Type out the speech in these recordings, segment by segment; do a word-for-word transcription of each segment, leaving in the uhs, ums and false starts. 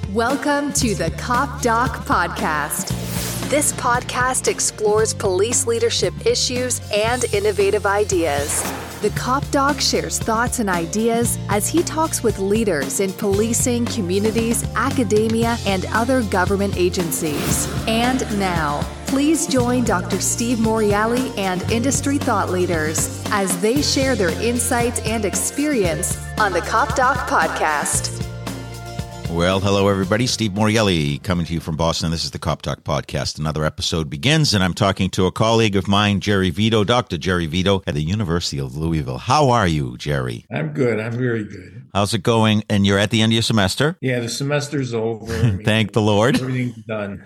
Welcome to the Cop Doc Podcast. This podcast explores police leadership issues and innovative ideas. The Cop Doc shares thoughts and ideas as he talks with leaders in policing, communities, academia, and other government agencies. And now, please join Doctor Steve Morreale and industry thought leaders as they share their insights and experience on the Cop Doc Podcast. Well, hello, everybody. Steve Morreale coming to you from Boston. This is the Cop Talk Podcast. Another episode begins, and I'm talking to a colleague of mine, Jerry Vito, Doctor Jerry Vito at the University of Louisville. How are you, Jerry? I'm good. I'm very good. How's it going? And you're at the end of your semester? Yeah, the semester's over. I mean, Thank the Lord. Everything's done.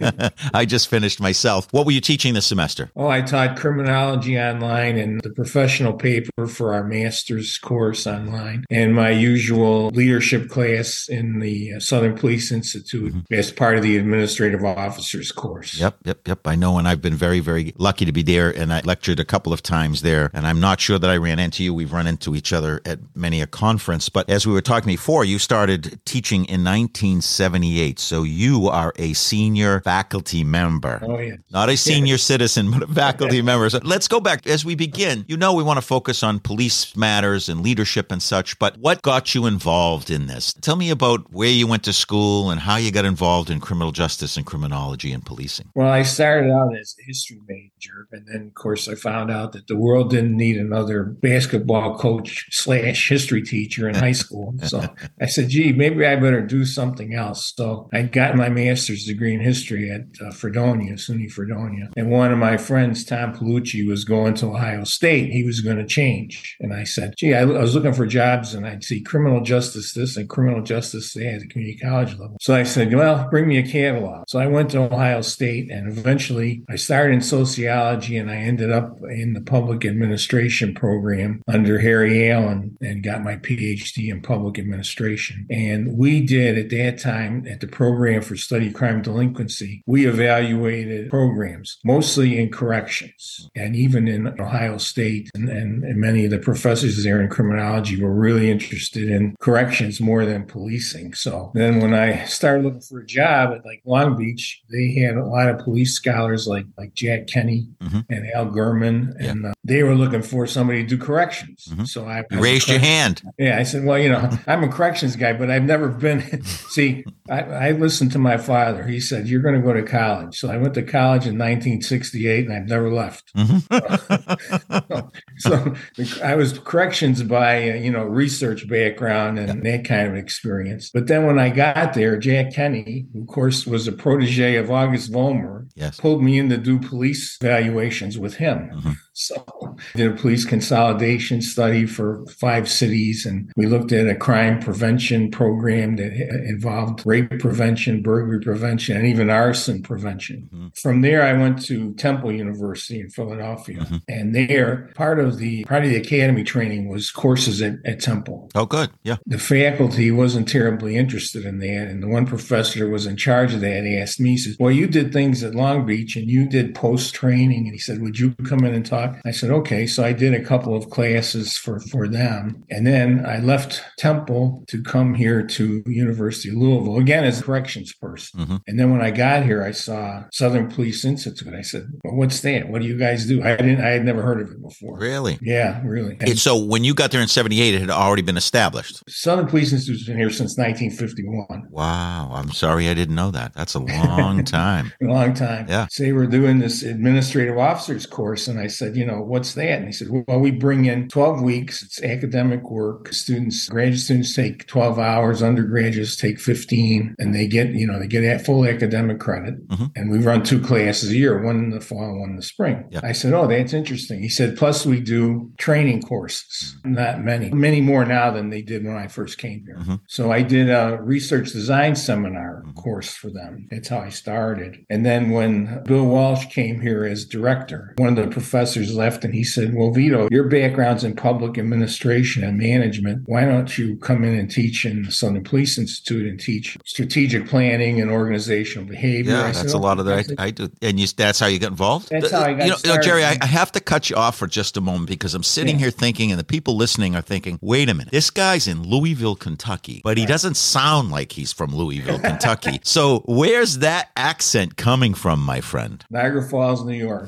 I just finished myself. What were you teaching this semester? Oh, I taught criminology online and the professional paper for our master's course online, and my usual leadership class in the Southern Police Institute mm-hmm. as part of the administrative officers course. Yep, yep, yep. I know, and I've been very, very lucky to be there, and I lectured a couple of times there, and I'm not sure that I ran into you. We've run into each other at many a conference, but as we were talking before, you started teaching in nineteen seventy-eight, so you are a senior faculty member. Oh, yeah. Not a senior citizen, but a faculty member. So let's go back. As we begin, you know we want to focus on police matters and leadership and such, but what got you involved in this? Tell me about where you went to school and how you got involved in criminal justice and criminology and policing. Well, I started out as a history major, and then, of course, I found out that the world didn't need another basketball coach slash history teacher in high school. So I said, gee, maybe I better do something else. So I got my master's degree in history at uh, Fredonia, SUNY Fredonia. And one of my friends, Tom Palucci, was going to Ohio State. He was going to change. And I said, gee, I, I was looking for jobs, and I'd see criminal justice this and criminal justice that at the community college level. So I said, well, bring me a catalog. So I went to Ohio State, and eventually I started in sociology, and I ended up in the public administration program under Harry Allen and got my P H D in public administration. And we did at that time at the program for study crime delinquency, we evaluated programs, mostly in corrections. And even in Ohio State, and, and, and many of the professors there in criminology were really interested in corrections more than policing. So then when I started looking for a job at like Long Beach, they had a lot of police scholars like, like Jack Kenny mm-hmm. and Al Gurman, and yeah. uh, they were looking for somebody to do corrections. Mm-hmm. So I, I raised your hand. Yeah, I said, well, you know, I'm a corrections guy, but I've never been. See, I, I listened to my father. He said, you're going to go to college. So I went to college in nineteen sixty-eight, and I've never left. Mm-hmm. so, so I was corrections by, uh, you know, research background and yeah. that kind of experience. But then when I got there, Jack Kenny, who of course was a protege of August Vollmer, yes. pulled me in to do police evaluations with him. Mm-hmm. So I did a police consolidation study for five cities, and we looked at a crime prevention program that involved rape prevention, burglary prevention, and even arson prevention. Mm-hmm. From there, I went to Temple University in Philadelphia, mm-hmm. and there, part of the part of the academy training was courses at, at Temple. Oh, good. Yeah. The faculty wasn't terribly interested in that, and the one professor who was in charge of that asked me, he says, well, you did things at Long Beach, and you did post-training, and he said, would you come in and talk? I said, okay. So I did a couple of classes for, for them. And then I left Temple to come here to University of Louisville, again, as a corrections person. Mm-hmm. And then when I got here, I saw Southern Police Institute. I said, well, what's that? What do you guys do? I didn't, I had never heard of it before. Really? Yeah, really. And so when you got there in seventy-eight, it had already been established. Southern Police Institute's been here since nineteen fifty-one. Wow. I'm sorry I didn't know that. That's a long time. A long time. Yeah. So they were doing this administrative officers course. And I said, you know, what's that? And he said, well, we bring in twelve weeks. It's academic work. Students, graduate students take twelve hours. Undergraduates take fifteen, and they get, you know, they get full academic credit. Mm-hmm. And we run two classes a year, one in the fall and one in the spring. Yep. I said, oh, that's interesting. He said, plus we do training courses. Mm-hmm. Not many, many more now than they did when I first came here. Mm-hmm. So I did a research design seminar mm-hmm. course for them. That's how I started. And then when Bill Walsh came here as director, one of the professors professors left, and he said, well, Vito, your background's in public administration and management. Why don't you come in and teach in the Southern Police Institute and teach strategic planning and organizational behavior? Yeah, I that's said, a okay. lot of that. I, I do. And you, that's how you got involved? That's how I got you know, started. You know, Jerry, I, I have to cut you off for just a moment because I'm sitting Yeah. here thinking, and the people listening are thinking, wait a minute, this guy's in Louisville, Kentucky, but he doesn't sound like he's from Louisville, Kentucky. So where's that accent coming from, my friend? Niagara Falls, New York.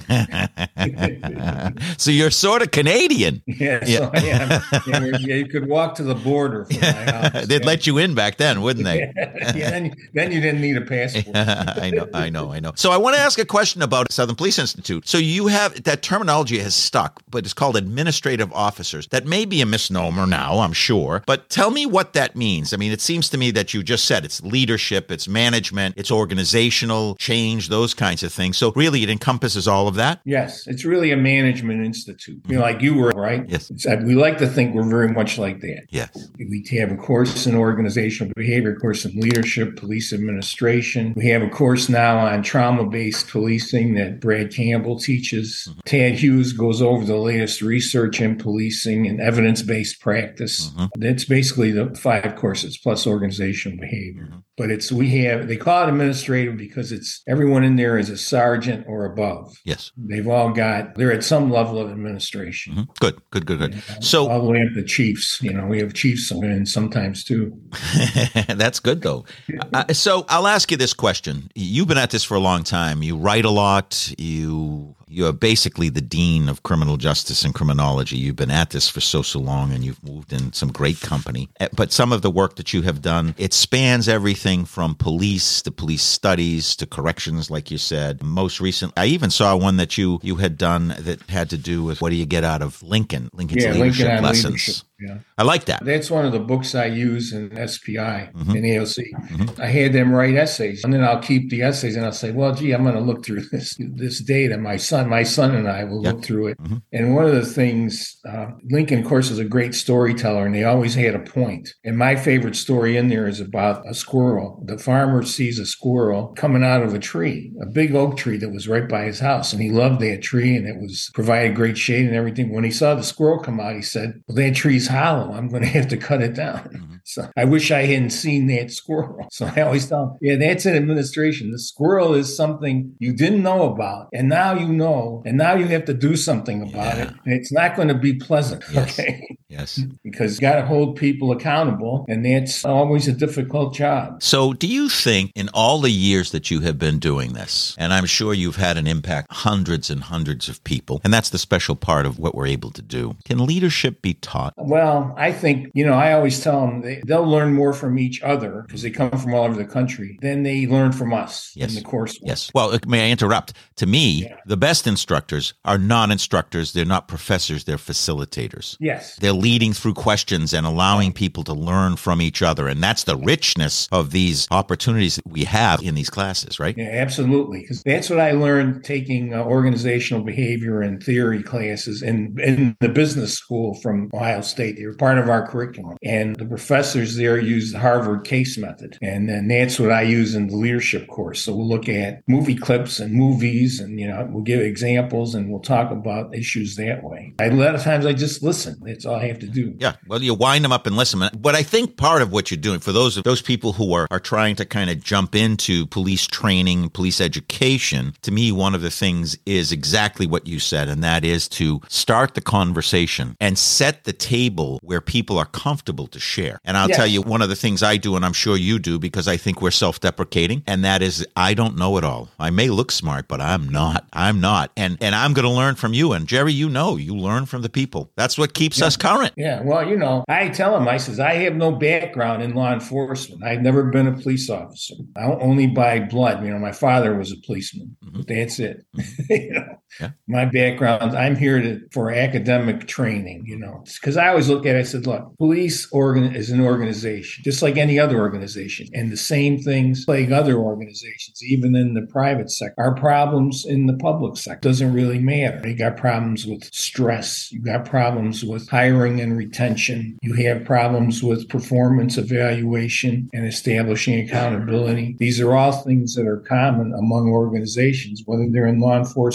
So you're sort of Canadian. Yeah, Yeah. so I am. Yeah, yeah, you could walk to the border from my house. They'd let you in back then, wouldn't they? yeah, then, then you didn't need a passport. I know, I know, I know. So I want to ask a question about Southern Police Institute. So you have, that terminology has stuck, but it's called administrative officers. That may be a misnomer now, I'm sure, but tell me what that means. I mean, it seems to me that you just said it's leadership, it's management, it's organizational change, those kinds of things. So really it encompasses all of that? Yes, it's really a management institute. You know, like you were, right? Yes. It's, we like to think we're very much like that. Yes. We have a course in organizational behavior, a course in leadership, police administration. We have a course now on trauma-based policing that Brad Campbell teaches. Mm-hmm. Tad Hughes goes over the latest research in policing and evidence-based practice. Mm-hmm. That's basically the five courses plus organizational behavior. Mm-hmm. But it's, we have, they call it administrative because it's, everyone in there is a sergeant or above. Yes. They've all got, they're at some level of administration. Mm-hmm. Good, good, good, good. You know, so all the way up to chiefs, you know, we have chiefs in sometimes too. That's good though. uh, so I'll ask you this question. You've been at this for a long time. You write a lot. You you are basically the dean of criminal justice and criminology. You've been at this for so, so long, and you've moved in some great company. But some of the work that you have done, it spans everything from police to police studies to corrections, like you said. Most recently, I even saw one that you you had done that had to do with what do you get out of Lincoln, Lincoln's yeah, leadership Lincoln on lessons. Leadership. Yeah. I like that. That's one of the books I use in S P I Mm-hmm. and A O C. Mm-hmm. I had them write essays, and then I'll keep the essays, and I'll say, "Well, gee, I'm going to look through this this data." My son, my son, and I will Yep. look through it. Mm-hmm. And one of the things, uh, Lincoln, of course, is a great storyteller, and they always had a point. And my favorite story in there is about a squirrel. The farmer sees a squirrel coming out of a tree, a big oak tree that was right by his house, and he loved that tree, and it was provided great shade and everything. When he saw the squirrel come out, he said, "Well, that tree's hollow. I'm going to have to cut it down." Mm-hmm. So I wish I hadn't seen that squirrel. So I always tell them, yeah, that's an administration. The squirrel is something you didn't know about, and now you know, and now you have to do something about Yeah. it. And it's not going to be pleasant, Yes. okay? Yes. Because you got to hold people accountable, and that's always a difficult job. So do you think in all the years that you have been doing this, and I'm sure you've had an impact hundreds and hundreds of people, and that's the special part of what we're able to do, can leadership be taught? Well, I think, you know, I always tell them they, they'll learn more from each other because they come from all over the country than they learn from us Yes. in the course. Yes. Well, may I interrupt? To me, Yeah. the best instructors are non-instructors. They're not professors. They're facilitators. Yes. They're leading through questions and allowing people to learn from each other. And that's the richness of these opportunities that we have in these classes, right? Yeah, absolutely. Because that's what I learned taking uh, organizational behavior and theory classes in, in the business school from Ohio State. They were part of our curriculum. And the professors there used the Harvard case method. And then that's what I use in the leadership course. So we'll look at movie clips and movies and, you know, we'll give examples and we'll talk about issues that way. I, a lot of times I just listen. That's all I have to do. Yeah, well, you wind them up and listen. But I think part of what you're doing for those those people who are, are trying to kind of jump into police training, police education, to me, one of the things is exactly what you said, and that is to start the conversation and set the table where people are comfortable to share. And I'll Yes. tell you, one of the things I do, and I'm sure you do, because I think we're self-deprecating, and that is I don't know it all. I may look smart, but I'm not. I'm not. And and I'm going to learn from you. And Jerry, you know, you learn from the people. That's what keeps us current. Yeah, well, you know, I tell them, I says, I have no background in law enforcement. I've never been a police officer. I only by blood. You know, my father was a policeman. Mm-hmm. But that's it. you know, Yeah. my background, I'm here to for academic training, you know, because I always look at it, I said, look, police organ is an organization, just like any other organization. And the same things plague other organizations, even in the private sector. Our problems in the public sector doesn't really matter. You got problems with stress. You got problems with hiring and retention. You have problems with performance evaluation and establishing accountability. These are all things that are common among organizations, whether they're in law enforcement or not.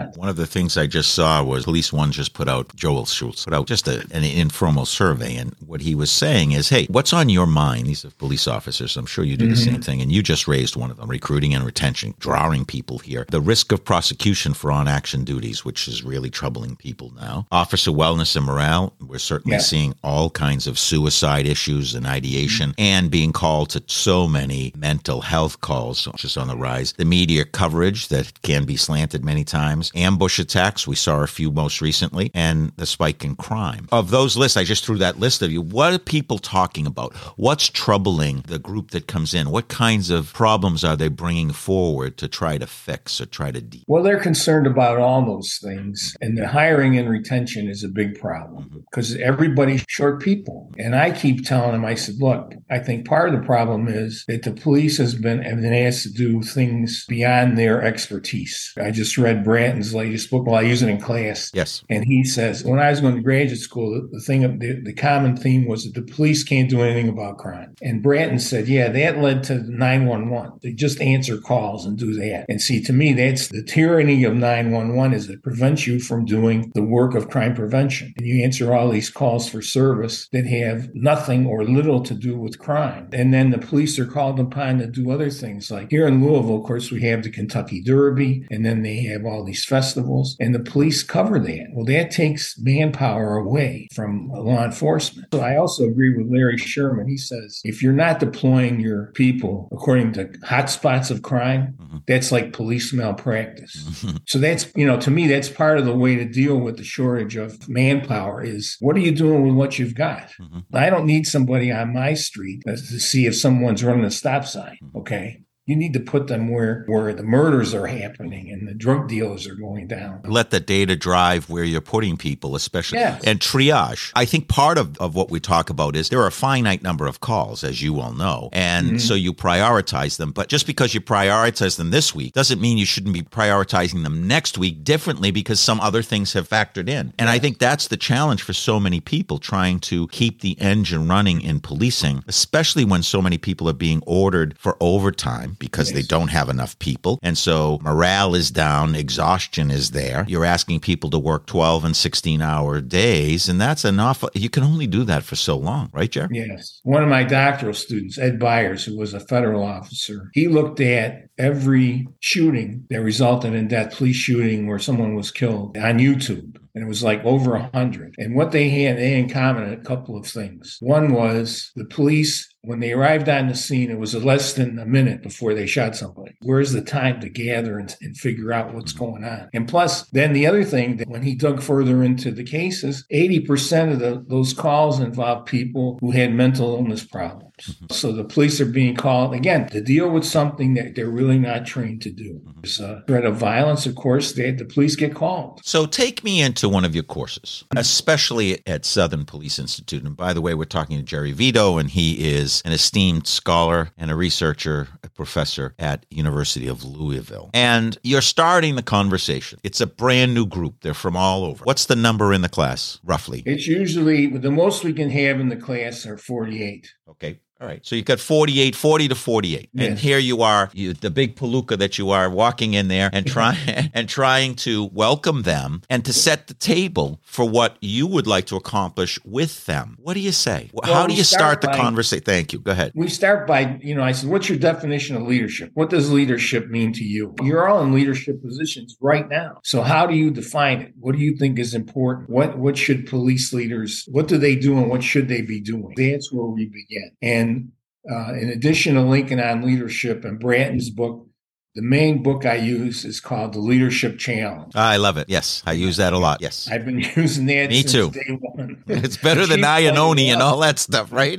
not. One of the things I just saw was Police One just put out, Joel Schultz put out just a, an informal survey. And what he was saying is, hey, what's on your mind? These are police officers. I'm sure you do mm-hmm. the same thing. And you just raised one of them, recruiting and retention, drawing people here. The risk of prosecution for on-action duties, which is really troubling people now. Officer wellness and morale. We're certainly yeah. seeing all kinds of suicide issues and ideation mm-hmm. and being called to so many mental health calls, which is on the rise. The media coverage that can be slanted many times. Ambush attacks. We saw a few most recently. And the spike in crime. Of those lists, I just threw that list of you. What are people talking about? What's troubling the group that comes in? What kinds of problems are they bringing forward to try to fix or try to deal? Well, they're concerned about all those things. And the hiring and retention is a big problem because mm-hmm. everybody's short people. And I keep telling them, I said, look, I think part of the problem is that the police has been, have been asked to do things beyond their expertise. I just read Bratton's latest book. Well, I use it in class. Yes. And he says, when I was going to graduate school, the, the thing, the, the common theme was that the police can't do anything about crime. And Bratton said, yeah, that led to nine one one. They just answer calls and do that. And see, to me, that's the tyranny of nine one one is it prevents you from doing the work of crime prevention. And you answer all these calls for service that have nothing or little to do with crime. And then the police are called upon to do other things. Like here in Louisville, of course, we have the Kentucky Derby, and then they have all these festivals, and the police cover that. Well, that takes manpower away from law enforcement. So I also agree with Larry Sherman. He says, if you're not deploying your people according to hotspots of crime, mm-hmm. that's like police malpractice. Mm-hmm. So that's, you know, to me, that's part of the way to deal with the shortage of manpower is what are you doing with what you've got? Mm-hmm. I don't need somebody on my street to see if someone's running a stop sign, okay? You need to put them where, where the murders are happening and the drug dealers are going down. Let the data drive where you're putting people, especially. Yes. And triage. I think part of, of what we talk about is there are a finite number of calls, as you all know. And mm-hmm. so you prioritize them. But just because you prioritize them this week doesn't mean you shouldn't be prioritizing them next week differently because some other things have factored in. And I think that's the challenge for so many people trying to keep the engine running in policing, especially when so many people are being ordered for overtime because yes. they don't have enough people. And so morale is down, exhaustion is there. You're asking people to work twelve and sixteen hour days, and that's enough. You can only do that for so long, right, Jerry? Yes. One of my doctoral students, Ed Byers, who was a federal officer, he looked at every shooting that resulted in death, police shooting where someone was killed on YouTube. And it was like over a hundred. And what they had, they had in common a couple of things. One was the police, when they arrived on the scene, it was less than a minute before they shot somebody. Where's the time to gather and, and figure out what's going on? And plus, then the other thing, that when he dug further into the cases, eighty percent of the, those calls involved people who had mental illness problems. So the police are being called, again, to deal with something that they're really not trained to do. There's a threat of violence, of course, they, the police get called. So take me into one of your courses, especially at Southern Police Institute. And by the way, we're talking to Jerry Vito, and he is an esteemed scholar and a researcher, a professor at University of Louisville. And you're starting the conversation. It's a brand new group. They're from all over. What's the number in the class, roughly? It's usually, the most we can have in the class are forty-eight. Okay. All right. So you've got forty-eight, forty to forty-eight. Yes. And here you are, you, the big palooka that you are, walking in there and trying and trying to welcome them and to set the table for what you would like to accomplish with them. What do you say? Well, How do you start, start the conversation? Thank you. Go ahead. We start by, you know, I said, what's your definition of leadership? What does leadership mean to you? You're all in leadership positions right now. So how do you define it? What do you think is important? What, what should police leaders, what do they do and what should they be doing? That's where we begin. And And uh, in addition to Lincoln on Leadership and Bratton's book, the main book I use is called The Leadership Challenge. I love it. Yes, I use that a lot. Yes. I've been using that Me since too. day one. It's better than Iannone and all that stuff, right?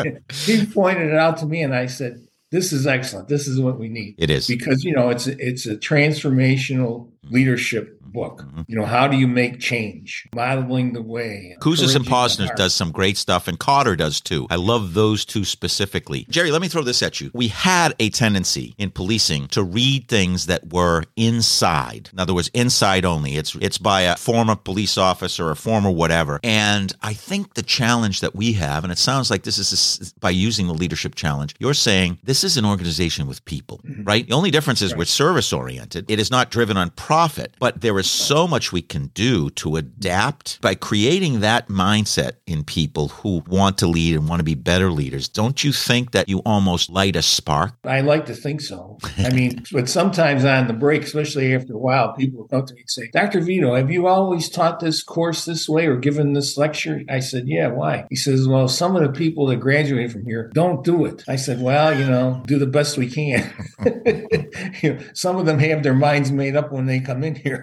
He pointed it out to me and I said, this is excellent. This is what we need. It is. Because, you know, it's a, it's a transformational leadership book. You know, how do you make change? Modeling the way. Kouzes and Posner does some great stuff, and Cotter does too. I love those two specifically. Jerry, let me throw this at you. We had a tendency in policing to read things that were inside. In other words, inside only. It's it's by a former police officer or a former whatever. And I think the challenge that we have, and it sounds like this is a, by using the leadership challenge, you're saying this is an organization with people, mm-hmm. right? The only difference is right. we're service oriented. It is not driven on profit, but there is so much we can do to adapt by creating that mindset in people who want to lead and want to be better leaders. Don't you think that you almost light a spark? I like to think so. I mean, but sometimes on the break, especially after a while, people come to me and say, Doctor Vito, have you always taught this course this way or given this lecture? I said, yeah, why? He says, well, some of the people that graduate from here don't do it. I said, well, you know, do the best we can. You know, some of them have their minds made up when they come in here.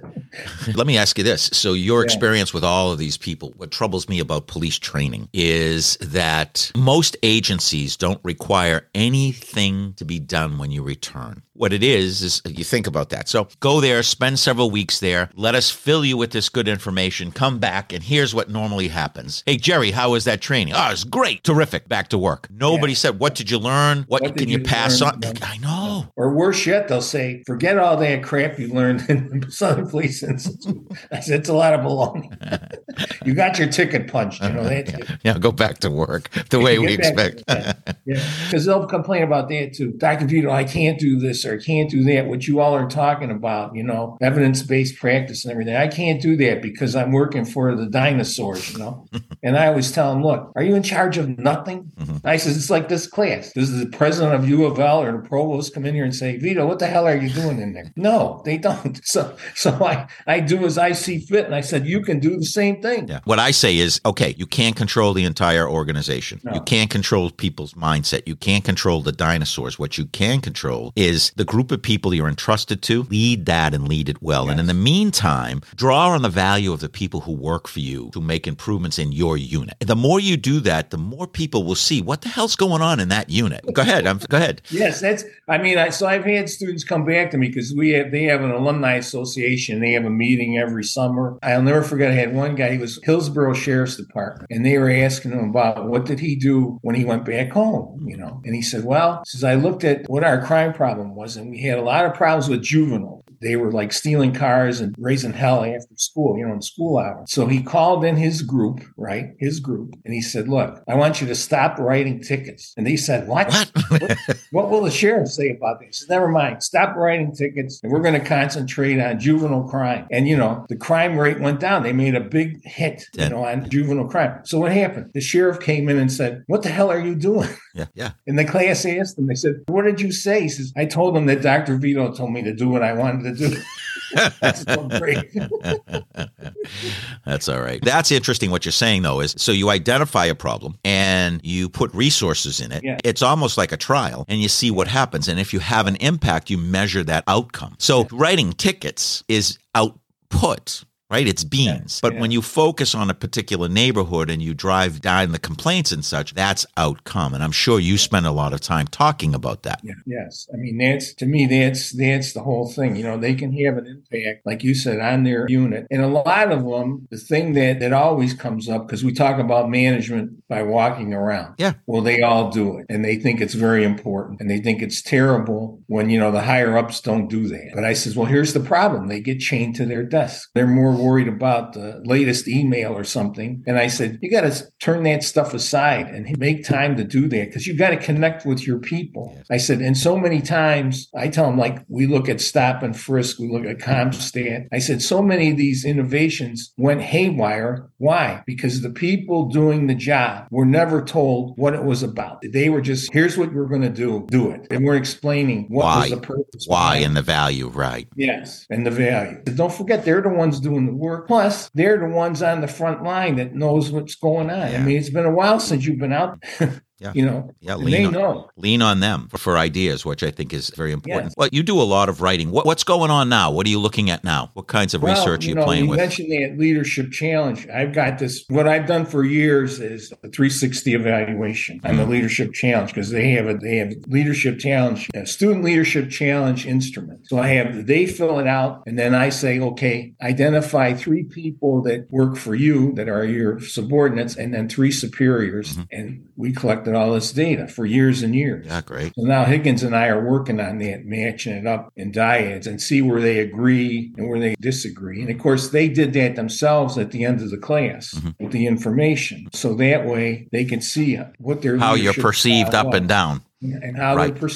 Let me ask you this. So your Yeah. experience with all of these people, what troubles me about police training is that most agencies don't require anything to be done when you return. What it is, is you think about that. So go there, spend several weeks there, let us fill you with this good information, come back, and here's what normally happens. Hey, Jerry, how was that training? Oh, it's great. Terrific. Back to work. Nobody Yeah. said, what did you learn? What, What can did you you pass learn? on? Yeah. I know. Or worse yet, they'll say, forget all that crap you learned in the Southern Police Institute. I said, it's a lot of baloney. You got your ticket punched. You know, that's Yeah, yeah, go back to work the way we Get back expect. to that. Yeah, because they'll complain about that too. Doctor Vito, I can't do this or I can't do that. What you all are talking about, you know, evidence-based practice and everything. I can't do that because I'm working for the dinosaurs, you know. And I always tell them, look, are you in charge of nothing? Mhm. I says, it's like this class. Does the president of U of L or the provost come in here and say, Vito, what the hell are you doing in there? No, they don't. So, so I, I do as I see fit. And I said, you can do the same thing. Yeah. What I say is, okay, you can't control the entire organization. No. You can't control people's mindset. You can't control the dinosaurs. What you can control is the group of people you're entrusted to. Lead that and lead it well. Yes. And in the meantime, draw on the value of the people who work for you to make improvements in your unit. The more you do that, the more people will see what the hell's going on in that unit. Go ahead. I'm, go ahead. Yes, that's. I mean, I, so I've had students come back to me because we have. They have an alumni association. They have a meeting every summer. I'll never forget. I had one guy. He was Hillsborough Sheriff's Department, and they were asking him about what did he do when he went back home. You know, and he said, "Well, he says I looked at what our crime problem was, and we had a lot of problems with juveniles. They were like stealing cars and raising hell after school, you know, in school hours. So he called in his group, right? His group. And he said, look, I want you to stop writing tickets. And they said, what? What? what, what will the sheriff say about this? He said, never mind. Stop writing tickets. And we're going to concentrate on juvenile crime. And, you know, the crime rate went down. They made a big hit, you know, on juvenile crime. So what happened? The sheriff came in and said, what the hell are you doing? Yeah, yeah. And the class asked him, they said, what did you say? He says, I told him that Doctor Vito told me to do what I wanted to do. That's so great. That's all right. That's interesting what you're saying, though, is so you identify a problem and you put resources in it. Yeah. It's almost like a trial and you see what happens. And if you have an impact, you measure that outcome. So writing tickets is output. Right? It's beans. Yeah, but yeah. when you focus on a particular neighborhood and you drive down the complaints and such, that's outcome. And I'm sure you spend a lot of time talking about that. Yeah. Yes. I mean, that's, to me, that's, that's the whole thing. You know, they can have an impact, like you said, on their unit. And a lot of them, the thing that, that always comes up, because we talk about management by walking around. Yeah. Well, they all do it. And they think it's very important. And they think it's terrible when, you know, the higher ups don't do that. But I says, well, here's the problem. They get chained to their desk. They're more worried about the latest email or something. And I said, you got to turn that stuff aside and make time to do that because you got to connect with your people. I said, and so many times I tell them, like, we look at stop and frisk, we look at CompStat. I said, so many of these innovations went haywire. Why? Because the people doing the job were never told what it was about. They were just, here's what we're going to do, do it. They weren't explaining what Why? was the purpose. Why behind and it. the value, right? Yes, and the value. Don't forget, they're the ones doing the work. Plus, they're the ones on the front line that knows what's going on. Yeah. I mean, it's been a while since you've been out. Yeah. You know, Yeah, and lean they on, know. lean on them for, for ideas, which I think is very important. Yes. Well, you do a lot of writing. What, what's going on now? What are you looking at now? What kinds of Well, research are you know, playing you with? mentioned that leadership challenge. I've got this. What I've done for years is a three sixty evaluation on the leadership challenge because they have a they have leadership challenge, a student leadership challenge instrument. So I have they fill it out, and then I say, okay, identify three people that work for you that are your subordinates, and then three superiors, Mm-hmm. and we collected all this data for years and years. Yeah, great. So now Higgins and I are working on that, matching it up in dyads and see where they agree and where they disagree. And of course, they did that themselves at the end of the class Mm-hmm. with the information. So that way they can see what their How you're leadership perceived style up and was down. and how Right. they perceive.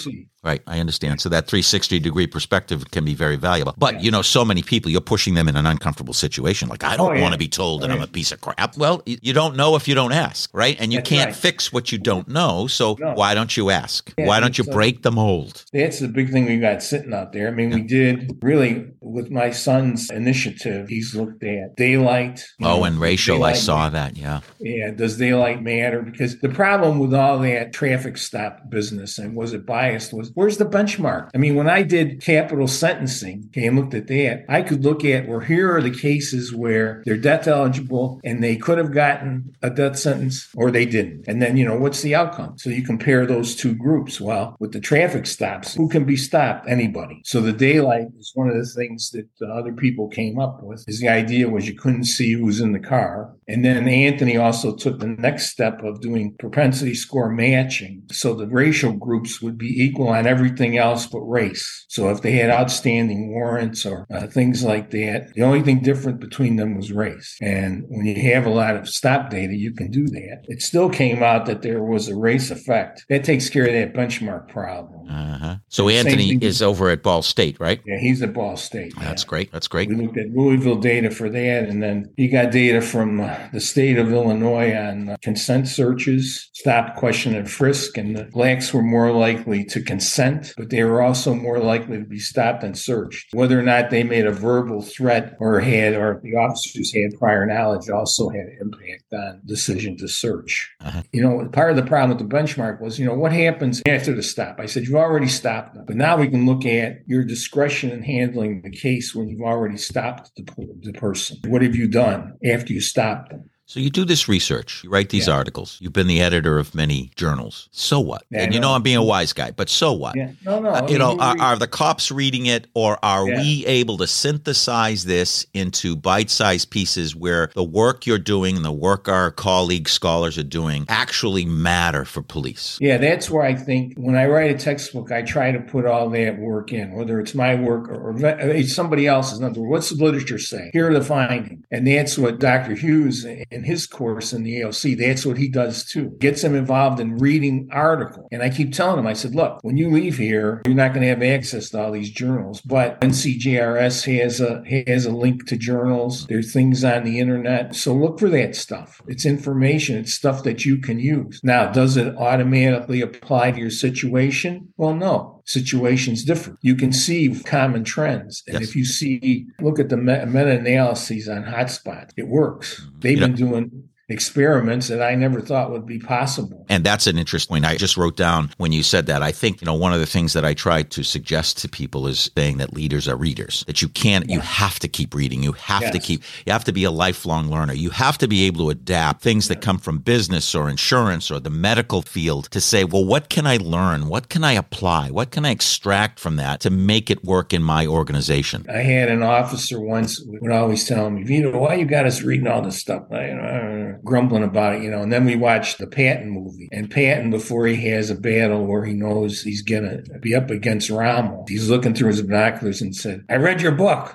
Right. I understand. So that three hundred sixty degree perspective can be very valuable. But, yeah. you know, so many people, you're pushing them in an uncomfortable situation. Like, I don't oh, yeah. want to be told that oh, I'm yeah. a piece of crap. Well, you don't know if you don't ask, right? And you That's can't right. fix what you don't know. So no. why don't you ask? Yeah, why don't you so break the mold? That's the big thing we got sitting out there. I mean, yeah. we did really with my son's initiative, he's looked at daylight. Oh, know, and racial. I saw that. Yeah. Yeah. Does daylight matter? Because the problem with all that traffic stop business and was it biased was where's the benchmark? I mean, when I did capital sentencing okay, and looked at that, I could look at, well, here are the cases where they're death eligible and they could have gotten a death sentence or they didn't. And then, you know, what's the outcome? So you compare those two groups. Well, with the traffic stops, who can be stopped? Anybody. So the daylight is one of the things that uh, other people came up with. Is the idea was you couldn't see who was in the car. And then Anthony also took the next step of doing propensity score matching. So the racial groups would be equal on everything else but race. So if they had outstanding warrants or uh, things like that, the only thing different between them was race. And when you have a lot of stop data, you can do that. It still came out that there was a race effect. That takes care of that benchmark problem. Uh-huh. So and Anthony is over at Ball State, right? Yeah, he's at Ball State. Yeah. That's great. That's great. We looked at Louisville data for that, and then he got data from uh, the state of Illinois on uh, consent searches, stop, question, and frisk, and the blacks were more likely to consent, but they were also more likely to be stopped and searched. Whether or not they made a verbal threat or had, or if the officers had prior knowledge also had an impact on decision to search. Uh-huh. You know, part of the problem with the benchmark was, you know, what happens after the stop? I said, you've already stopped them, but now we can look at your discretion in handling the case when you've already stopped the, the person. What have you done after you stopped them? So you do this research, you write these yeah. articles, you've been the editor of many journals. So what? Yeah, and you know I'm being a wise guy, but so what? Yeah. No, no. Uh, you know, are, are the cops reading it, or are yeah. we able to synthesize this into bite-sized pieces where the work you're doing and the work our colleagues, scholars are doing actually matter for police? Yeah, that's where I think when I write a textbook, I try to put all that work in, whether it's my work or, or it's somebody else's. What's the literature say? Here are the findings. And that's what Doctor Hughes in his course in the A O C, that's what he does too. Gets him involved in reading articles. And I keep telling him, I said, look, when you leave here, you're not going to have access to all these journals, but N C J R S has a has a link to journals. There's things on the internet. So look for that stuff. It's information. It's stuff that you can use. Now, does it automatically apply to your situation? Well, no. Situations differ. You can see common trends. And yes. if you see, look at the meta-analyses on hotspots, it works. They've you been know, doing experiments that I never thought would be possible. And that's an interesting point. I just wrote down when you said that. I think, you know, one of the things that I try to suggest to people is saying that leaders are readers, that you can't, yeah. you have to keep reading. You have yes. to keep, you have to be a lifelong learner. You have to be able to adapt things yeah. that come from business or insurance or the medical field to say, well, what can I learn? What can I apply? What can I extract from that to make it work in my organization? I had an officer once would always tell me, Vito, why you got us reading all this stuff? I, you know, grumbling about it, you know, and then we watched the Patton movie. And Patton, before he has a battle where he knows he's going to be up against Rommel, he's looking through his binoculars and said, I read your book.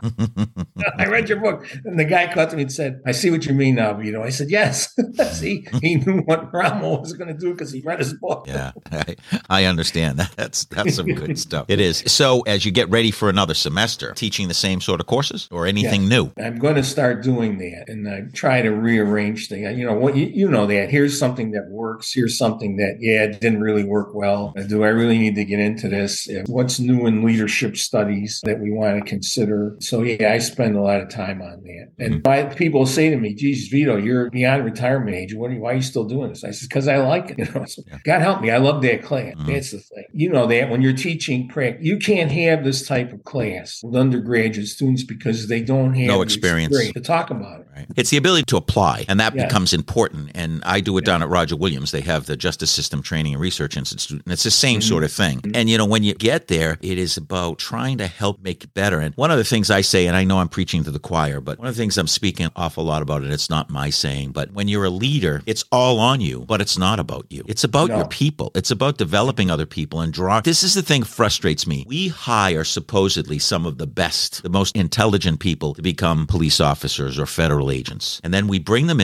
I read your book. And the guy cut to me and said, I see what you mean now, Vito. I said, yes. See, he knew what Rommel was going to do because he read his book. Yeah, I, I understand. That. That's, that's some good stuff. It is. So as you get ready for another semester, teaching the same sort of courses or anything yes. new? I'm going to start doing that. And I try to rearrange things. You know, what you, you know that. Here's something that works. Here's something that, yeah, it didn't really work well. Do I really need to get into this? What's new in leadership studies that we want to consider? So, yeah, I spend a lot of time on that. And mm-hmm. my, people say to me, geez, Vito, you're beyond retirement age. What are you, why are you still doing this? I said, because I like it. You know, so, yeah. God help me. I love that class. Mm-hmm. That's the thing. You know that when you're teaching practice, you can't have this type of class with undergraduate students because they don't have no experience. experience to talk about it. Right. It's the ability to apply, and that yes. becomes important. And I do it yes. down at Roger Williams. They have the Justice System Training and Research Institute, and it's the same mm-hmm. sort of thing. Mm-hmm. And, you know, when you get there, it is about trying to help make it better. And one of the things I say, and I know I'm preaching to the choir, but one of the things I'm speaking an awful lot about, and it's not my saying, but when you're a leader, it's all on you, but it's not about you. It's about no. your people. It's about developing other people and drawing. This is the thing that frustrates me. We hire supposedly some of the best, the most intelligent people to become police officers or federal agents. And then we bring them in, we train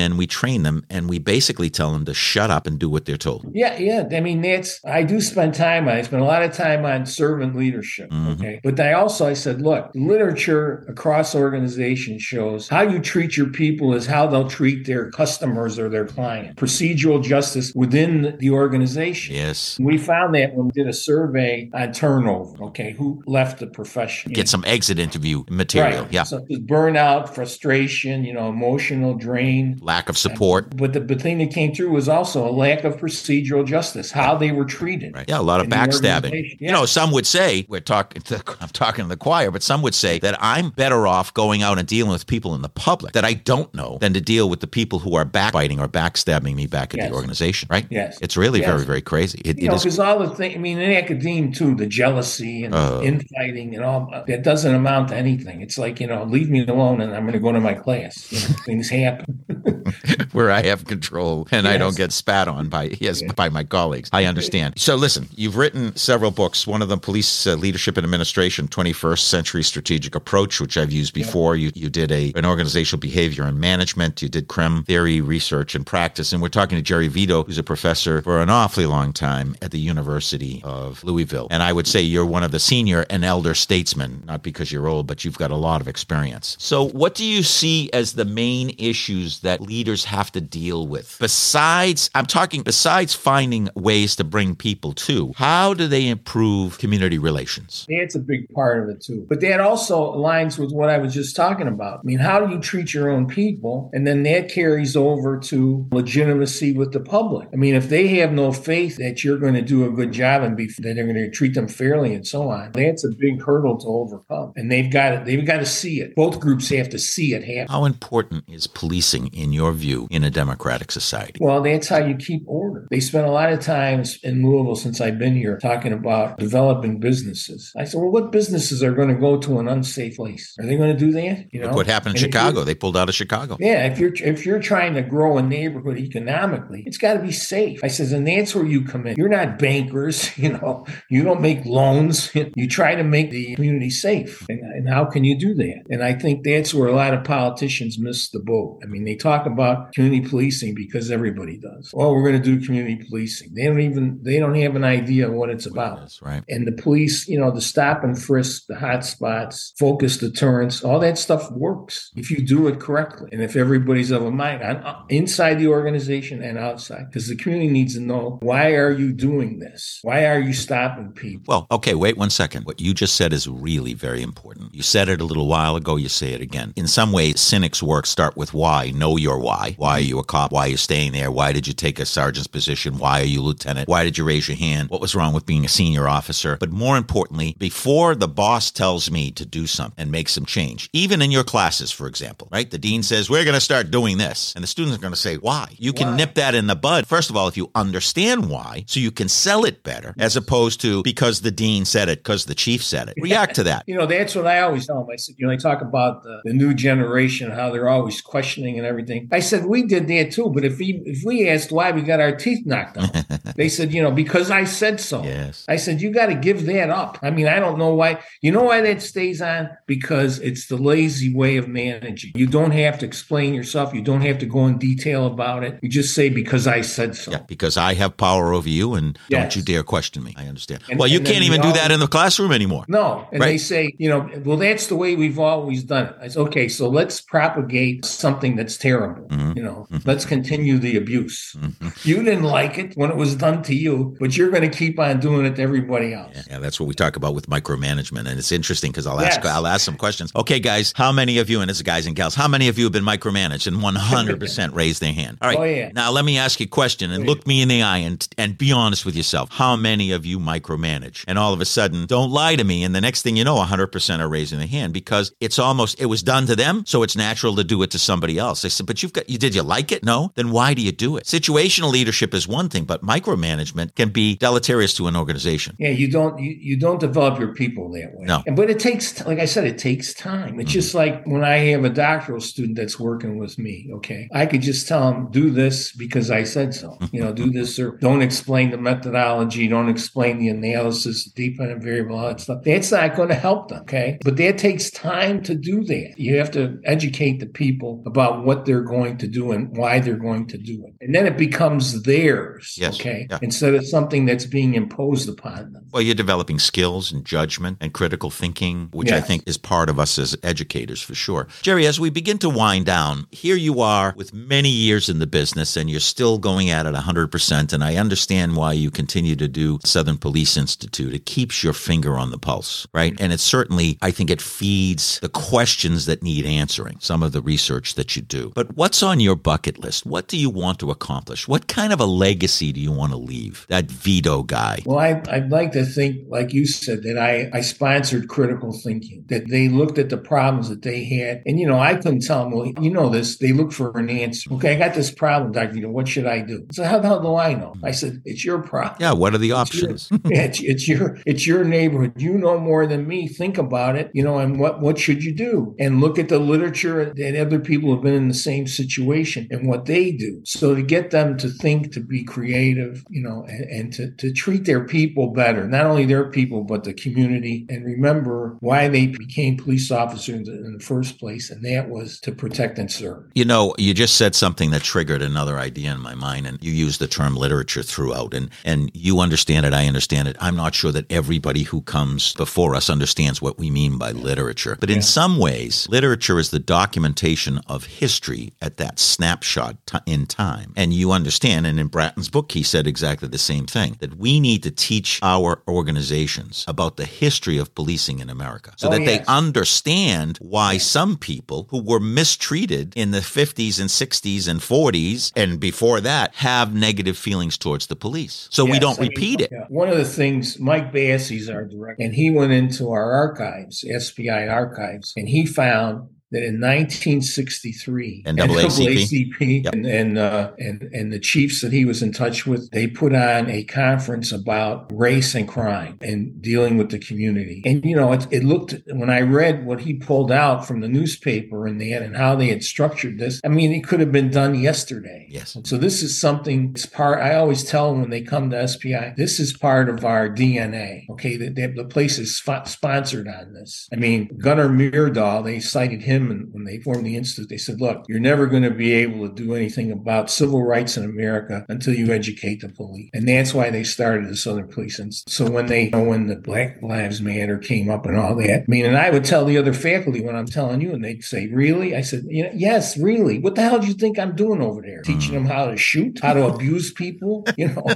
train them, and we basically tell them to shut up and do what they're told. Yeah, yeah. I mean, that's, I do spend time on, I spend a lot of time on servant leadership. Mm-hmm. Okay. But I also, I said, look, literature across organizations shows how you treat your people is how they'll treat their customers or their client. Procedural justice within the organization. Yes. We found that when we did a survey on turnover, okay, who left the profession. Get some exit interview material. Right. Yeah. So burnout, frustration, you know, emotional drain. Lack of support. But the, the thing that came through was also a lack of procedural justice, how they were treated. Right. Yeah, a lot of backstabbing. Yeah. You know, some would say, we're talking to, I'm talking to the choir, but some would say that I'm better off going out and dealing with people in the public that I don't know than to deal with the people who are backbiting or backstabbing me back at yes. the organization, right? Yes. It's really yes. very, very crazy. It, you it know, because all the things, I mean, in academia too, the jealousy and uh, infighting and all, that doesn't amount to anything. It's like, you know, leave me alone and I'm going to go to my class. You know, things happen. Where I have control and yes. I don't get spat on by yes, yes. by my colleagues. I understand. So listen, you've written several books. One of them, Police uh, Leadership and Administration, twenty-first Century Strategic Approach, which I've used before. Yep. You you did a an organizational behavior and management. You did C R E M theory, research, and practice. And we're talking to Jerry Vito, who's a professor for an awfully long time at the University of Louisville. And I would say you're one of the senior and elder statesmen, not because you're old, but you've got a lot of experience. So what do you see as the main issues that leaders have to deal with? Besides, I'm talking, besides finding ways to bring people to, how do they improve community relations? That's a big part of it too. But that also aligns with what I was just talking about. I mean, how do you treat your own people? And then that carries over to legitimacy with the public. I mean, if they have no faith that you're going to do a good job and be, that they're going to treat them fairly and so on, that's a big hurdle to overcome. And they've got to, they've got to see it. Both groups have to see it happen. How important is policing, in your view, in a democratic society? Well, that's how you keep order. They spent a lot of times in Louisville since I've been here talking about developing businesses. I said, well, what businesses are going to go to an unsafe place? Are they going to do that? You know, look what happened in and Chicago. They pulled out of Chicago. Yeah, if you're if you're trying to grow a neighborhood economically, it's got to be safe. I says, and that's where you come in. You're not bankers, you know. You don't make loans. You try to make the community safe. And, and how can you do that? And I think that's where a lot of politicians miss the boat. I mean, they talk about community policing because everybody does. Oh, we're going to do community policing. They don't even they don't have an idea of what it's about. That's right. And the police, you know, the stop and frisk, the hot spots, focus deterrence, all that stuff works if you do it correctly. And if everybody's of a mind on, inside the organization and outside, because the community needs to know, why are you doing this? Why are you stopping people? Well, okay, wait one second. What you just said is really very important. You said it a little while ago. You say it again. In some ways, cynics' work start with why. Know your why. Why are you a cop? Why are you staying there? Why did you take a sergeant's position? Why are you lieutenant? Why did you raise your hand? What was wrong with being a senior officer? But more importantly, before the boss tells me to do something and make some change, even in your classes, for example, right? The dean says, we're going to start doing this. And the students are going to say, why? You can why? Nip that in the bud. First of all, if you understand why, so you can sell it better, as opposed to because the dean said it, because the chief said it. React to that. You know, that's what I always tell them. I said, you know, I talk about the, the new generation, how they're always questioning and everything. I said, we did that too. But if we, if we asked why we got our teeth knocked out, they said, you know, because I said so. Yes. I said, you got to give that up. I mean, I don't know why. You know why that stays on? Because it's the lazy way of managing. You don't have to explain yourself. You don't have to go in detail about it. You just say, because I said so. Yeah, because I have power over you and yes. don't you dare question me. I understand. And, well, you can't even do that in the classroom anymore. No. And right? they say, you know, well, that's the way we've always done it. I said, okay, so let's propagate something that's terrible. Mm-hmm. You know, mm-hmm. let's continue the abuse. Mm-hmm. You didn't like it when it was done to you, but you're going to keep on doing it to everybody else. Yeah, yeah, that's what we talk about with micromanagement. And it's interesting because I'll yes. ask I'll ask some questions. Okay, guys, how many of you, and it's guys and gals, how many of you have been micromanaged? And one hundred percent raise their hand. All right. Oh, yeah. Now, let me ask you a question and look me in the eye and, and be honest with yourself. How many of you micromanage? And all of a sudden, don't lie to me. And the next thing you know, one hundred percent are raising their hand because it's almost, it was done to them, so it's natural to do it to somebody else. I said, but you've got, you did you like it? No? Then why do you do it? Situational leadership is one thing, but micromanagement can be deleterious to an organization. Yeah, you don't you, you don't develop your people that way. No. But it takes, like I said, it takes time. It's mm-hmm. just like when I have a doctoral student that's working with me, okay, I could just tell them, do this because I said so. You know, do this or don't explain the methodology, don't explain the analysis, the dependent variable, all that stuff. That's not going to help them, okay? But that takes time to do that. You have to educate the people about what they're going going to do and why they're going to do it. And then it becomes theirs, yes. okay, yeah. instead of something that's being imposed upon them. Well, you're developing skills and judgment and critical thinking, which yes. I think is part of us as educators for sure. Jerry, as we begin to wind down, here you are with many years in the business and you're still going at it one hundred percent. And I understand why you continue to do Southern Police Institute. It keeps your finger on the pulse, right? And it certainly, I think it feeds the questions that need answering, some of the research that you do. But what's on your bucket list? What do you want to accomplish? What kind of a legacy do you want to leave? That Vito guy. Well, I, I'd like to think, like you said, that I, I sponsored critical thinking, that they looked at the problems that they had. And, you know, I couldn't tell them, well, you know this, they look for an answer. Okay, I got this problem, Doctor Vito, what should I do? So how the hell do I know? I said, it's your problem. Yeah, what are the options? It's your, yeah, it's, it's your it's your neighborhood. You know more than me. Think about it, you know, and what, what should you do? And look at the literature that other people have been in the same situation and what they do. So to get them to think, to be creative, you know, and, and to, to treat their people better, not only their people, but the community, and remember why they became police officers in the first place, and that was to protect and serve. You know, you just said something that triggered another idea in my mind, and you use the term literature throughout, and, and you understand it, I understand it. I'm not sure that everybody who comes before us understands what we mean by literature. But in yeah. some ways, literature is the documentation of history at that snapshot t- in time. And you understand, and in Bratton's book, he said exactly the same thing, that we need to teach our organizations about the history of policing in America so oh, that yes. they understand why some people who were mistreated in the fifties and sixties and forties and before that have negative feelings towards the police. So yes, we don't I repeat mean, it. Yeah. One of the things, Mike Bassey's our director, and he went into our archives, S P I archives, and he found that in nineteen sixty-three, N double A C P, yep. and and, uh, and and the chiefs that he was in touch with, they put on a conference about race and crime and dealing with the community. And you know, it, it looked, when I read what he pulled out from the newspaper and they had, and how they had structured this, I mean, it could have been done yesterday. Yes. So this is something. It's part. I always tell them when they come to S P I, this is part of our D N A. Okay, the, the place is sp- sponsored on this. I mean, Gunnar Myrdal, they cited him. And when they formed the institute, they said, look, you're never going to be able to do anything about civil rights in America until you educate the police. And that's why they started the Southern Police Institute. So when they, you know, when the Black Lives Matter came up and all that, I mean, and I would tell the other faculty what I'm telling you, and they'd say, really? I said, you know, yes, really. What the hell do you think I'm doing over there? Teaching them how to shoot, how to abuse people, you know?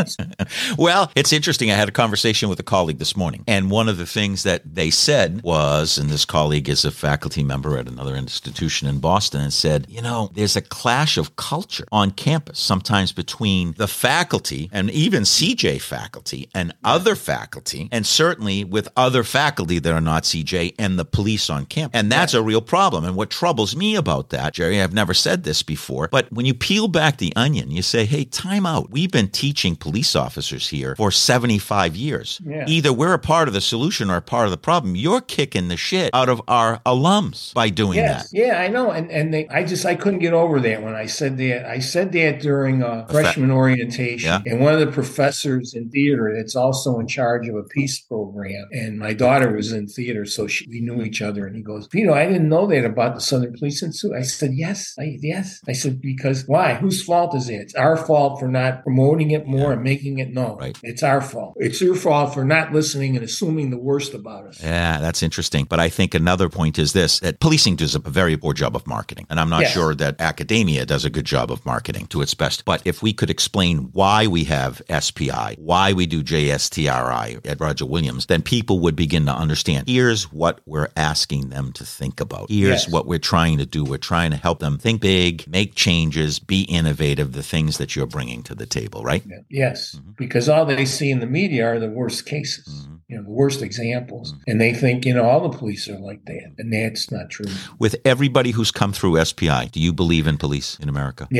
Well, it's interesting. I had a conversation with a colleague this morning, and one of the things that they said was, and this colleague is a faculty member at another institution in Boston, and said, you know, there's a clash of culture on campus, sometimes between the faculty and even C J faculty and other faculty, and certainly with other faculty that are not C J and the police on campus. And that's a real problem. And what troubles me about that, Jerry, I've never said this before, but when you peel back the onion, you say, hey, time out. We've been teaching police officers here for seventy-five years. Yeah. Either we're a part of the solution or a part of the problem. You're kicking the shit out of our alums by doing yes. that. Yeah, I know. And and they, I just, I couldn't get over that when I said that. I said that during a freshman orientation. Yeah. And one of the professors in theater that's also in charge of a peace program, and my daughter was in theater, so she, we knew each other. And he goes, Vito, I didn't know that about the Southern Police Institute. I said, yes, I, yes. I said, because why? Whose fault is it? It's our fault for not promoting it more yeah. and making it known. Right. It's our fault. It's your fault for not listening and assuming the worst about us. Yeah, that's interesting. But I think another point is this, that policing does a very poor job of marketing. And I'm not yes. sure that academia does a good job of marketing to its best. But if we could explain why we have S P I, why we do J S T R I at Roger Williams, then people would begin to understand. Here's what we're asking them to think about. Here's yes. what we're trying to do. We're trying to help them think big, make changes, be innovative, the things that you're bringing to the table, right? Yeah. Yes, mm-hmm. because all they see in the media are the worst cases. Mm-hmm. You know, the worst examples. Mm-hmm. And they think, you know, all the police are like that. And that's not true. With everybody who's come through S P I, do you believe in police in America? Yes.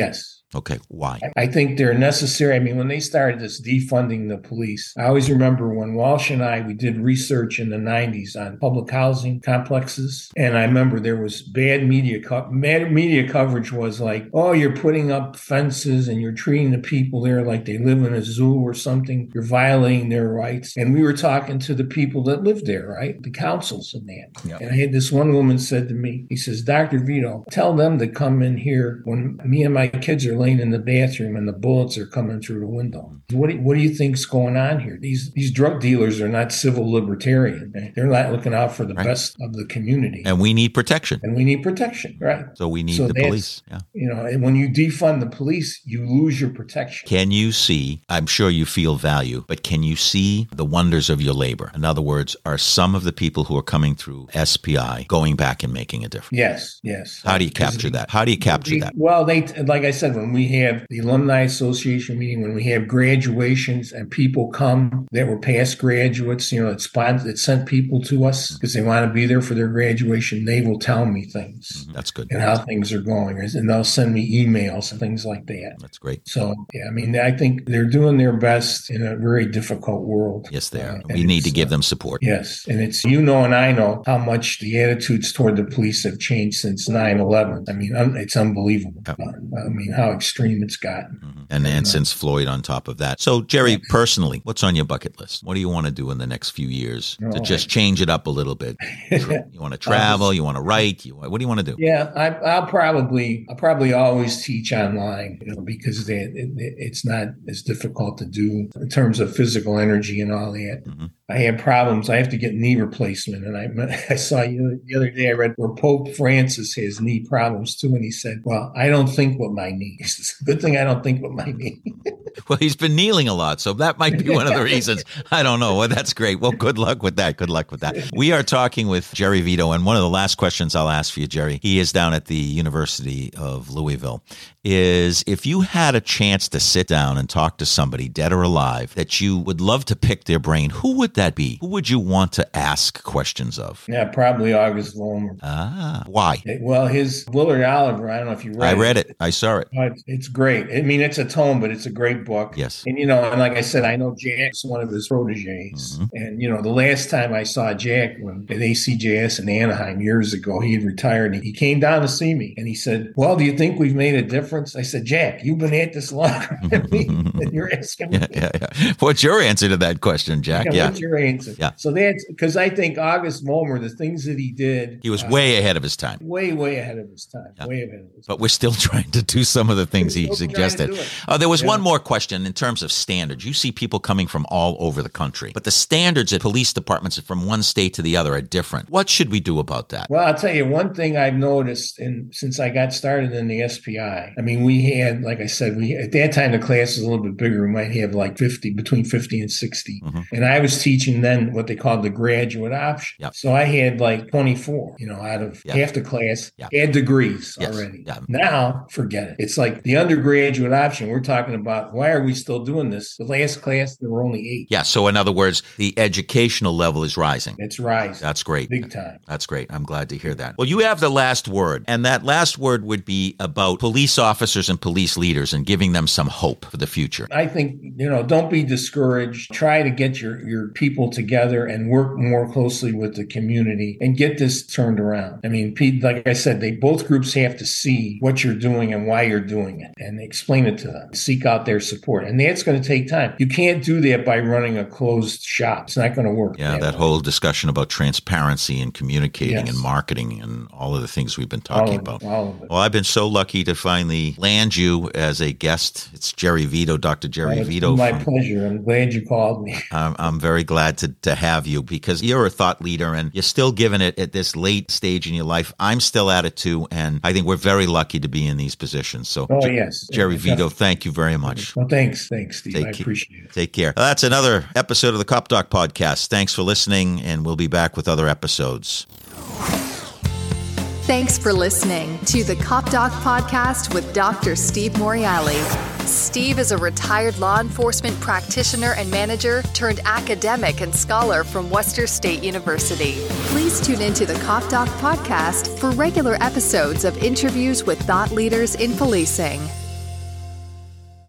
Okay, why? I think they're necessary. I mean, when they started this defunding the police, I always remember when Walsh and I, we did research in the nineties on public housing complexes. And I remember there was bad media, co- bad media coverage was like, oh, you're putting up fences and you're treating the people there like they live in a zoo or something. You're violating their rights. And we were talking to the people that live there, right? The councils and that. Yep. And I had this one woman said to me, he says, Doctor Vito, tell them to come in here when me and my kids are laying in the bathroom and the bullets are coming through the window. What do, what do you think's going on here? These these drug dealers are not civil libertarian. They're not looking out for the right. best of the community. And we need protection. And we need protection, right? So we need so the police. Yeah. You know, and when you defund the police, you lose your protection. Can you see, I'm sure you feel value, but can you see the wonders of your labor? In other words, are some of the people who are coming through S P I going back and making a difference? Yes, yes. How do you capture that? How do you capture that? Well, they, like I said, when we have the Alumni Association meeting, when we have graduations and people come that were past graduates, you know, that, sponsor, that sent people to us because they want to be there for their graduation, they will tell me things. Mm-hmm. That's good. And how things are going. And they'll send me emails and things like that. That's great. So, yeah, I mean, I think they're doing their best in a very difficult world. Yes, they are. Uh, we need to give them support. Yes. And it's, you know, and I know how much the attitudes toward the police have changed since nine eleven. I mean, it's unbelievable. Yep. Uh, I mean, how extreme it's gotten. Mm-hmm. And, and and uh, since Floyd on top of that. So, Jerry, personally, what's on your bucket list? What do you want to do in the next few years oh, to just change it up a little bit? You want to travel? You want to write? You, what do you want to do? Yeah, I, I'll probably I'll probably always teach online, you know, because they, it, it's not as difficult to do in terms of physical energy and all that. Mm-hmm. I have problems. I have to get knee replacement. And I I saw you the other day, I read where Pope Francis has knee problems too. And he said, well, I don't think with my knees. It's a good thing I don't think with my knee. Well, he's been kneeling a lot, so that might be one of the reasons. I don't know. Well, that's great. Well, good luck with that. Good luck with that. We are talking with Jerry Vito, and one of the last questions I'll ask for you, Jerry, he is down at the University of Louisville, is if you had a chance to sit down and talk to somebody, dead or alive, that you would love to pick their brain, who would that be? Who would you want to ask questions of? Yeah, probably August Vollmer. Ah, why? Well, his Willard Oliver, I don't know if you read it. I read it. it. I saw it. It's, it's great. I mean, it's a tome, but it's a great book. Yes. And, you know, and like I said, I know Jack's one of his proteges. Mm-hmm. And, you know, the last time I saw Jack when at A C J S in Anaheim years ago, he had retired. And he came down to see me and he said, well, do you think we've made a difference? I said, Jack, you've been at this longer than me. And you're asking me. Yeah, yeah, yeah. What's your answer to that question, Jack? Yeah, yeah. What's your answer? Yeah. So that's because I think August Vollmer, the things that he did. He was uh, way ahead of his time. Way, way ahead of his time. Yeah. Way ahead of his time. But we're still trying to do some of the things he suggested. Uh, there was yeah. one more question in terms of standards. You see people coming from all over the country, but the standards at police departments from one state to the other are different. What should we do about that? Well, I'll tell you one thing I've noticed, and since I got started in the S P I, I mean, we had, like I said, we at that time the class was a little bit bigger. We might have like fifty, between fifty and sixty. Mm-hmm. And I was teaching then what they called the graduate option. Yep. So I had like twenty-four, you know, out of yep. half the class yep. had degrees yes. already. Yep. Now, forget it. It's like the undergraduate option. We're talking about, why are we still doing this? The last class, there were only eight. Yeah. So in other words, the educational level is rising. It's rising. That's great. Big time. That's great. I'm glad to hear that. Well, you have the last word, and that last word would be about police officers and police leaders and giving them some hope for the future. I think, you know, don't be discouraged. Try to get your, your people together and work more closely with the community and get this turned around. I mean, Pete, like I said, they both groups have to see what you're doing and why you're doing it and explain it to them. Seek out their support. And that's going to take time. You can't do that by running a closed shop. It's not going to work. Yeah, that, that whole discussion about transparency and communicating yes. and marketing and all of the things we've been talking all about. It, all of it. Well, I've been so lucky to finally land you as a guest. It's Jerry Vito, Doctor Jerry well, Vito. My from, pleasure. I'm glad you called me. I'm, I'm very glad to, to have you because you're a thought leader and you're still giving it at this late stage in your life. I'm still at it too, and I think we're very lucky to be in these positions. So, oh, yes. Jerry yeah, Vito, definitely. Thank you very much. Well, thanks. Thanks, Steve. Take I appreciate it. Take care. Well, that's another episode of the Cop Doc Podcast. Thanks for listening, and we'll be back with other episodes. Thanks for listening to the Cop Doc Podcast with Doctor Steve Morreale. Steve is a retired law enforcement practitioner and manager turned academic and scholar from Worcester State University. Please tune into the Cop Doc Podcast for regular episodes of interviews with thought leaders in policing.